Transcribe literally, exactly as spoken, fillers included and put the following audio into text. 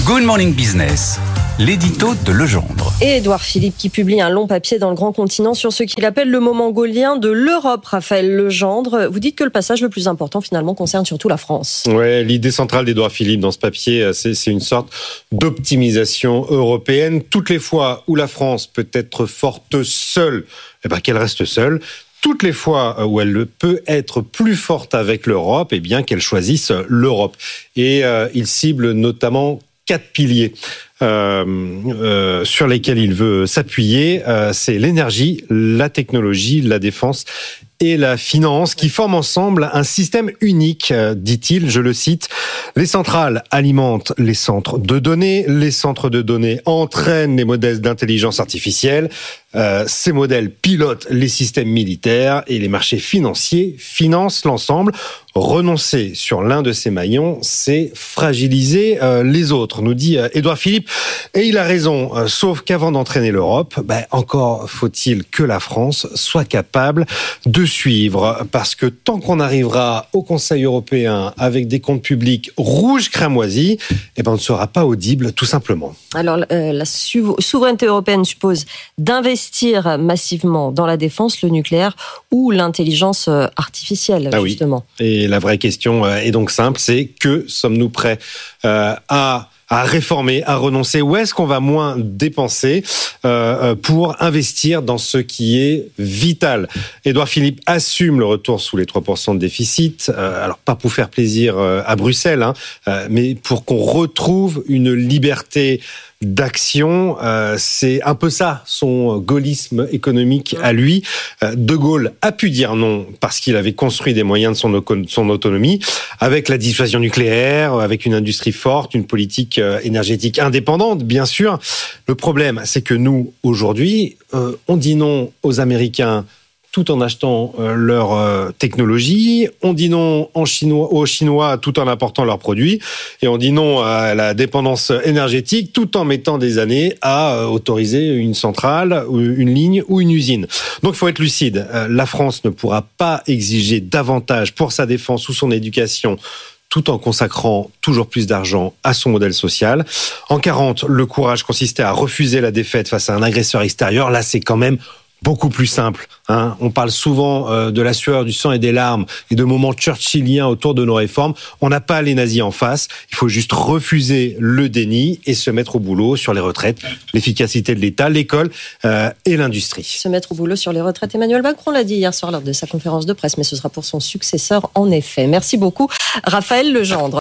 Good Morning Business, l'édito de Legendre. Et Édouard Philippe qui publie un long papier dans Le Grand Continent sur ce qu'il appelle le moment gaulien de l'Europe. Raphaël Legendre, vous dites que le passage le plus important finalement concerne surtout la France. Ouais, l'idée centrale d'Édouard Philippe dans ce papier, c'est, c'est une sorte d'optimisation européenne. Toutes les fois où la France peut être forte seule, eh ben qu'elle reste seule. Toutes les fois où elle peut être plus forte avec l'Europe, eh bien qu'elle choisisse l'Europe. Et euh, il cible notamment quatre piliers euh, euh, sur lesquels il veut s'appuyer. Euh, c'est l'énergie, la technologie, la défense et la finance qui forment ensemble un système unique, dit-il, je le cite. Les centrales alimentent les centres de données, les centres de données entraînent les modèles d'intelligence artificielle, euh, ces modèles pilotent les systèmes militaires et les marchés financiers financent l'ensemble. Renoncer sur l'un de ces maillons, c'est fragiliser euh, les autres, nous dit euh, Édouard Philippe. Et il a raison, euh, sauf qu'avant d'entraîner l'Europe, ben, encore faut-il que la France soit capable de suivre, parce que tant qu'on arrivera au Conseil européen avec des comptes publics rouges cramoisis, eh ben on ne sera pas audible, tout simplement. Alors, euh, la sou- souveraineté européenne suppose d'investir massivement dans la défense, le nucléaire ou l'intelligence artificielle, ah justement. Oui. Et la vraie question est donc simple, c'est que sommes-nous prêts euh, à à réformer, à renoncer? Où est-ce qu'on va moins dépenser euh, pour investir dans ce qui est vital? Édouard Philippe assume le retour sous les trois pour cent de déficit, euh, alors pas pour faire plaisir euh, à Bruxelles, hein, euh, mais pour qu'on retrouve une liberté d'action. Euh, c'est un peu ça, son gaullisme économique à lui. Euh, De Gaulle a pu dire non parce qu'il avait construit des moyens de son, de son autonomie, avec la dissuasion nucléaire, avec une industrie forte, une politique euh, énergétique indépendante, bien sûr. Le problème, c'est que nous, aujourd'hui, euh, on dit non aux Américains tout en achetant euh, leur euh, technologie, on dit non en chinois, aux Chinois tout en important leurs produits, et on dit non à la dépendance énergétique tout en mettant des années à euh, autoriser une centrale, une ligne ou une usine. Donc il faut être lucide, euh, la France ne pourra pas exiger davantage pour sa défense ou son éducation tout en consacrant toujours plus d'argent à son modèle social. En quarante, le courage consistait à refuser la défaite face à un agresseur extérieur. Là, c'est quand même beaucoup plus simple. Hein. On parle souvent euh, de la sueur, du sang et des larmes et de moments churchilliens autour de nos réformes. On n'a pas les nazis en face. Il faut juste refuser le déni et se mettre au boulot sur les retraites, l'efficacité de l'État, l'école euh, et l'industrie. Se mettre au boulot sur les retraites. Emmanuel Macron l'a dit hier soir lors de sa conférence de presse, mais ce sera pour son successeur en effet. Merci beaucoup, Raphaël Legendre.